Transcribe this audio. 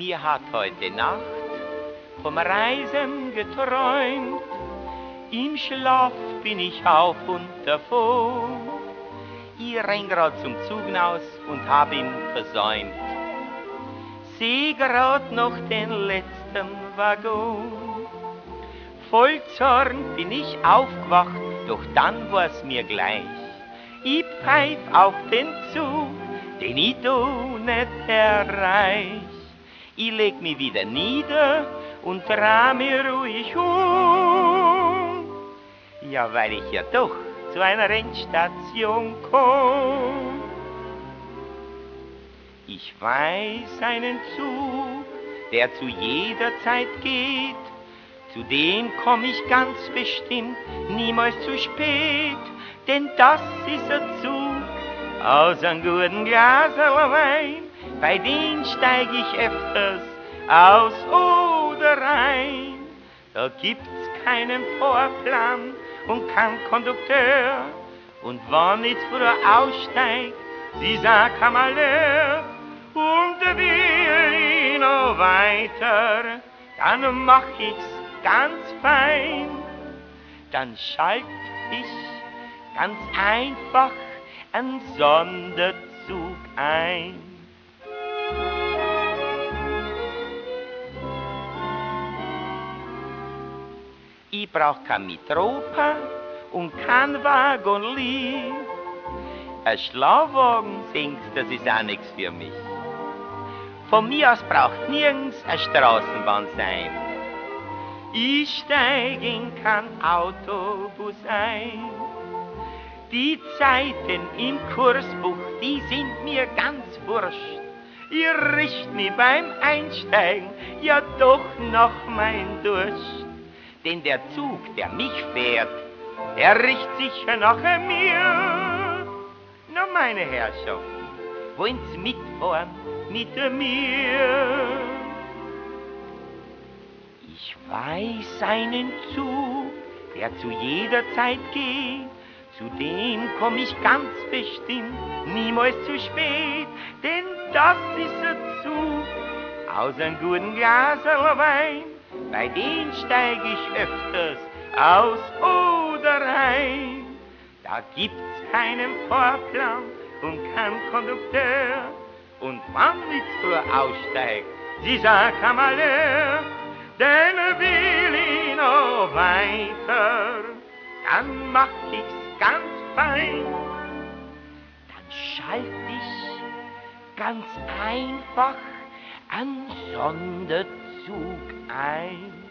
die hat heute Nacht vom Reisen geträumt. Im Schlaf bin ich auf und davon. Ich renn grad zum Zug hinaus und hab ihn versäumt. Seh grad noch den letzten Waggon. Voll Zorn bin ich aufgewacht, doch dann war's mir gleich. Ich pfeif auf den Zug, den ich do nicht erreich. Ich leg mich wieder nieder und dreh mir ruhig um. Ja, weil ich ja doch zu einer Endstation komm. Ich weiß einen Zug, der zu jeder Zeit geht. Zu dem komm ich ganz bestimmt niemals zu spät. Denn das ist ein Zug aus einem guten Glaserl Wein. Bei dem steig ich öfters aus oder rein. Da gibt's keinen Vorplan und keinen Kondukteur. Und wann ich früher aussteig, sie sagt Kamaleur, und will ich noch weiter, dann mach ich's ganz fein. Dann schalt ich ganz einfach einen Sonderzug ein. Ich brauch kein Mitropa und kein Wagonlied. Ein Schlafwagen singt, das ist auch nix für mich. Von mir aus braucht nirgends eine Straßenbahn sein. Ich steig in kein Autobus ein. Die Zeiten im Kursbuch, die sind mir ganz wurscht. Ich richt mich beim Einsteigen ja doch nach mein Durst. Denn der Zug, der mich fährt, der riecht sicher nach mir. Na, meine Herrschaften, wollen Sie mitfahren mit mir? Ich weiß einen Zug, der zu jeder Zeit geht. Zu dem komm ich ganz bestimmt niemals zu spät. Denn das ist ein Zug aus einem guten Glaserl Wein. Bei dem steig ich öfters aus oder rein. Da gibt's keinen Fahrplan und keinen Kondukteur. Und wann ich früher aussteig, sie sagt Kamaleur, denn will ich noch weiter, dann mach ich's ganz fein. Dann schalt ich ganz einfach einen Sonderzug ein.